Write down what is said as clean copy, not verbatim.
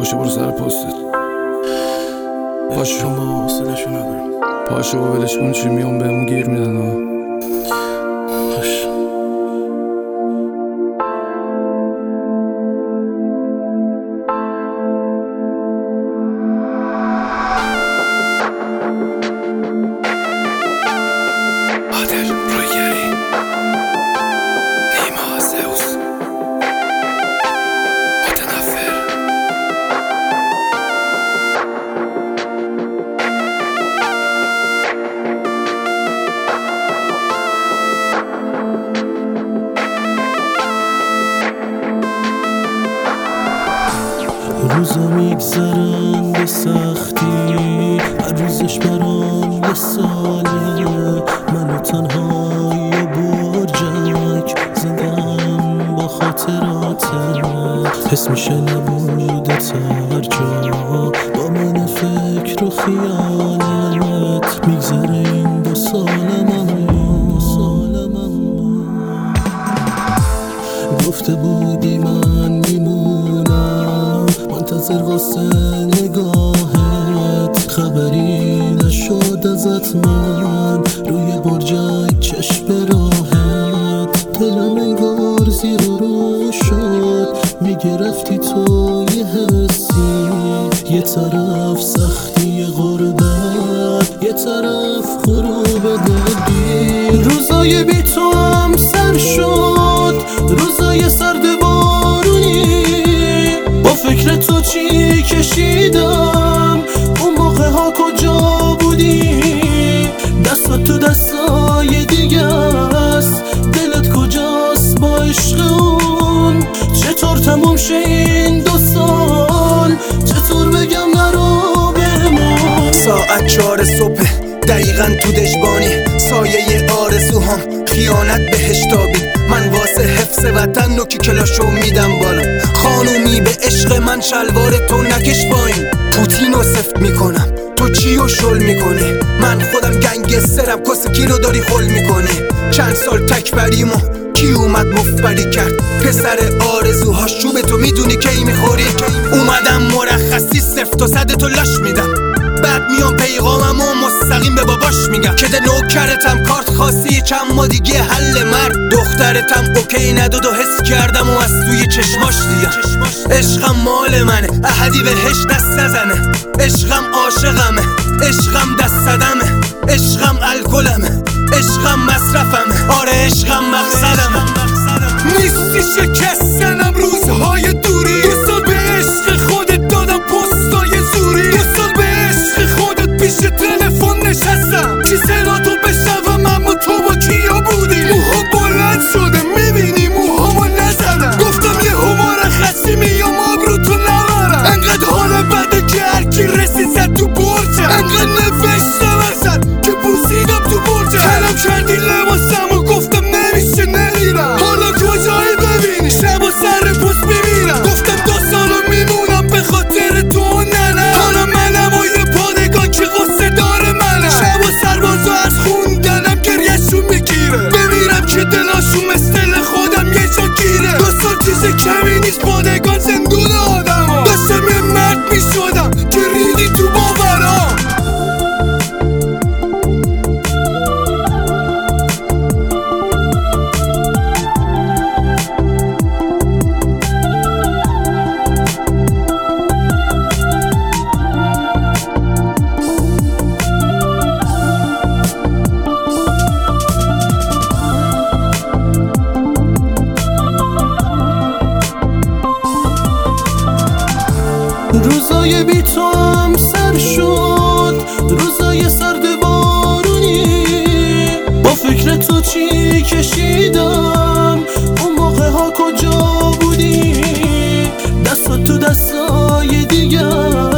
باشه برو سر پستت. پاشو ما حوصله‌شو ندارم. پاشو و ولش کن، چی میام بهمون گیر میدن ها. روزا میگذرن به سختی، هر روزش برام یه ساله. منو تنهایی و برجک زدم با خاطراتت. حس میشه نبوده تر جا با من فکر و خیالت. میگذره این 2 سالم گفته بودی من میمونم، منتظر واسه نگاهت. خبری نشد ازت، من روی برجک چشم راهت. دلم انگار زیر و رو شد، میگرفتی تو یه حسی. یه طرف سختی غربت، یه طرف غروب دلگیر. روزای بی تو هم سر شد، روزای سرد بارونی. با فکر تو چی کشیدم، اون موقع ها کجا بودی؟ دستت تو دستای دیگه است، دلت کجاست با عشق اون؟ چطور تموم شه این 2 سال، چطور بگم نرو بمون؟ ساعت 4 صبح دقیقاً تو دژبانی، سایه آرزوهام خیانت بهش تابید. من واسه حفظ وطن نوکی کلاشو میدم بالا. خانومی به عشق من شلوار تو نکش پایین. پوتینو سفت میکنم، تو چیو شل میکنی؟ من خودم گنگسترم، کس کیلو داری خل میکنی. چند سال تک بریم و کی اومد مفبری کرد؟ پسر آرزوهاش چوب تو میدونی کی میخوری؟ اومدم مرخصی 0 تا 100 تو لاش میدم، بعد میام پیغامم و مستقیم به باباش میگم که ده نوکرتم، کارت خاصی چند ما دیگه حل مرد. دخترتم اوکی نداد و حس کردم و از توی چشماش دیدم. عشقم مال منه، احدی بهش دست نزنه. عشقم عاشقمه، عشقم دست زدمه. عشقم الکلمه، عشقم مصرفمه. آره عشقم مقصدمه. نیستی شکستنم روزهای دوری. 2 سال به عشق خودت دادم پستای زوری. 2 سال به عشق خودت پیش تلفن نشستم که صداتو بشنوم، اما تو با کیا بودی؟ موها بلند شده میبینی موهامو نزدم. گفتم یه مرخصی میام آبروتو نبرم. انقدر حال بده که هرکی رسید زد تو برجم. انقدر نوشتم ازت که بوسیدم تو برجم. طلب کردی لباسم و گفتم نمیشه نمیرم. حالا کجایی ببینی شب و سر پوست میمیرم. گفتم 2 سالو میمونم به خاطر تو ننه. حالا منم و یه پادگان که غصه داره منه. شب و سربازو از خوندنم گریهشون میگیره. بمیرم که دلاشون مثل خودم یه جا گیره. 2 سال چیز کمی نیست، پادگان زندون آدم ها. داشتم یه مرد میشدم که ریدی تو باورام. روزای بی تو هم سر شد، روزای سرد بارونی. با فکر تو چی کشیدم، اون موقع ها کجا بودی؟ دستت تو دستای دیگه